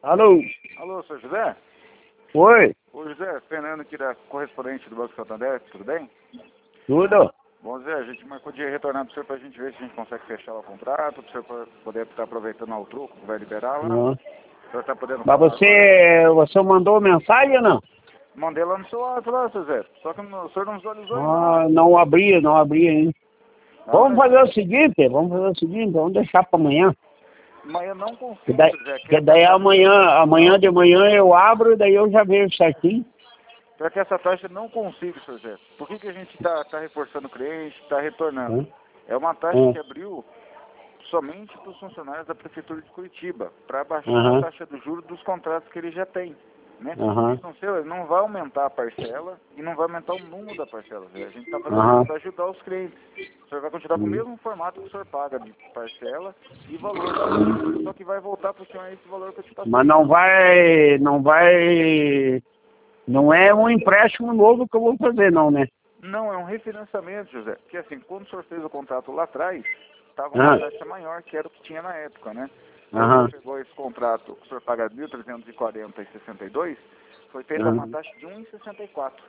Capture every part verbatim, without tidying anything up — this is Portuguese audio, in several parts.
Alô? Alô, senhor José? Oi? Ô José, Fernando aqui da correspondente do Banco Santander, tudo bem? Tudo? Bom, Zé, a gente marcou de retornar para o senhor para a gente ver se a gente consegue fechar o contrato, para o senhor poder estar aproveitando o truco que vai liberar lá. Não. O senhor está podendo Mas falar você, agora? você mandou mensagem ou não? Mandei lá no seu lado, lá, seu Zé. Só que o senhor não visualizou ainda, Ah, não. não abri, não abri ainda. Ah, Vamos né? fazer o seguinte, vamos fazer o seguinte, vamos deixar para amanhã. Mas eu não Que consigo, daí, seu Zé. Que que essa daí taxa... amanhã, amanhã de manhã eu abro e daí eu já vejo certinho. Para que essa taxa eu não consigo, seu Zé. Por que, que a gente está tá reforçando o cliente, está retornando? Hã? É uma taxa Hã? que abriu somente para os funcionários da Prefeitura de Curitiba, para baixar a Aham, taxa do juro dos contratos que ele já tem. Né? aham, Isso não, seu, ele não vai aumentar a parcela e não vai aumentar o número da parcela. A gente está fazendo isso aham. para ajudar os clientes. O senhor vai continuar com o Hum. mesmo formato que o senhor paga de parcela e valor da taxa, só que vai voltar para o senhor esse valor que eu te Mas passei. não vai, não vai, não é um empréstimo novo que eu vou fazer não, né? Não, é um refinanciamento, José. Porque assim, quando o senhor fez o contrato lá atrás, estava uma Aham, taxa maior que era o que tinha na época, né? Quando o senhor aham, pegou esse contrato, o senhor paga mil trezentos e quarenta e sessenta e dois, foi feita uma aham, taxa de um e sessenta e quatro.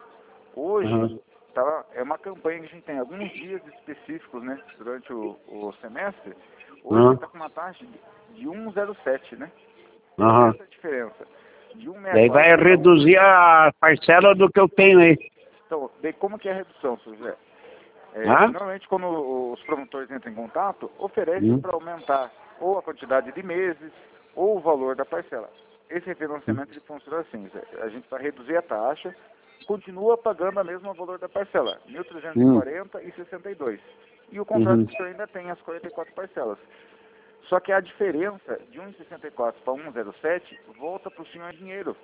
Hoje, aham. tá, é uma campanha que a gente tem alguns dias específicos, né? Durante o, o semestre. Hoje Aham, está com uma taxa de, de um e zero sete, né? aham. Essa é a diferença. De um e sessenta e Daí vai quatro para um. reduzir a parcela do que eu tenho aí. Então, daí como que é a redução, seu José? É, Hã? normalmente, quando os promotores entram em contato, oferecem Hum, para aumentar ou a quantidade de meses ou o valor da parcela. Esse refinanciamento ele funciona assim: Zé. A gente vai reduzir a taxa, continua pagando a mesma valor da parcela, mil trezentos e hum, quarenta e sessenta e dois. E o contrato uhum. que o senhor ainda tem as quarenta e quatro parcelas. Só que a diferença de um e sessenta e quatro para um e zero sete volta para o senhor em dinheiro.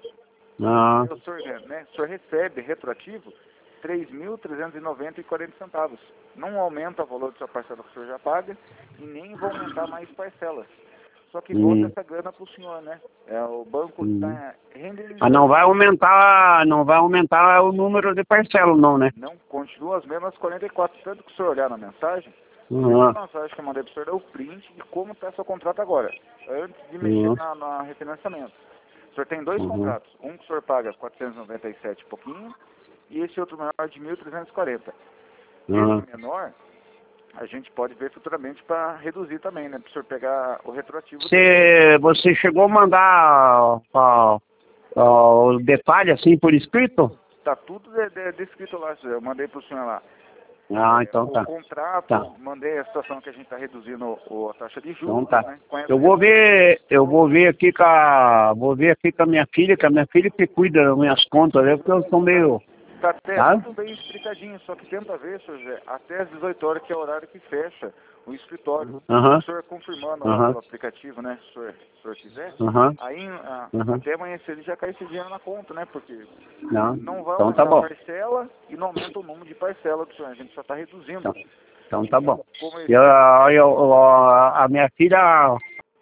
Ah, O senhor, né, o senhor recebe retroativo três mil trezentos e noventa e quarenta centavos. Não aumenta o valor da sua parcela que o senhor já paga e nem vai aumentar mais parcelas. Só que volta hum, essa grana para o senhor, né? É, o banco hum. está Mas não renderizando. vai aumentar, não vai aumentar o número de parcelas não, né? Não, continua as mesmas quarenta e quatro. Tanto que o senhor olhar na mensagem, a primeira Uhum, mensagem que eu mandei para o senhor é o print de como está seu contrato agora, antes de mexer uhum, na, na refinanciamento. O senhor tem dois uhum, contratos. Um que o senhor paga quatrocentos e noventa e sete e pouquinho, e esse outro menor de mil trezentos e quarenta. Esse uhum. menor, a gente pode ver futuramente para reduzir também, né? Para o senhor pegar o retroativo dele. Você, você chegou a mandar ó, ó, os detalhes assim por escrito? Está tudo de, de, descrito lá, senhor. Eu mandei para o senhor lá. Ah, É, então o tá. Tá. contrato, mandei a situação que a gente está reduzindo o, a taxa de Então juros, tá. né? Com essa Eu vou redução. ver, eu vou ver aqui com a, vou ver aqui com a minha filha, que a minha filha que cuida das minhas contas, né? Porque eu sou meio, Está até tá? tudo bem explicadinho, só que tenta ver, senhor José, até às dezoito horas, que é o horário que fecha o escritório. O Aham, senhor confirmando lá aham, pelo aplicativo, né, se o senhor, se o senhor quiser, aham, aí a, aham. até amanhecer ele já cai esse dinheiro na conta, né, porque Não, não vai então tá aumentar a bom. parcela e não aumenta o número de parcela do senhor, a gente só está reduzindo. Então, então tá bom. Como esse, Eu, eu, a minha filha,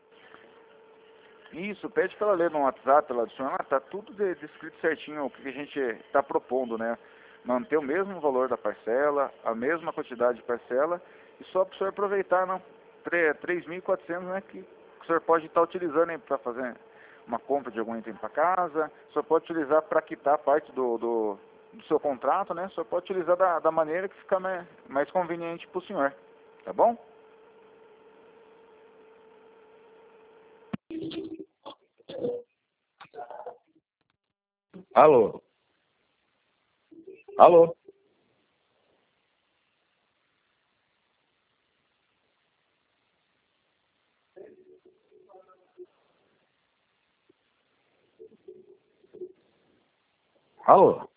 isso, pede para ela ler no WhatsApp lá do senhor, lá, tá tudo de- descrito certinho o que a gente está propondo, né? Manter o mesmo valor da parcela, a mesma quantidade de parcela, e só para o senhor aproveitar, não, três mil e quatrocentos, né, que o senhor pode estar utilizando para fazer uma compra de algum item para casa, o senhor pode utilizar para quitar parte do, do, do seu contrato, né? O senhor pode utilizar da, da maneira que ficar mais, mais conveniente para o senhor, tá bom? alô, alô. Alô?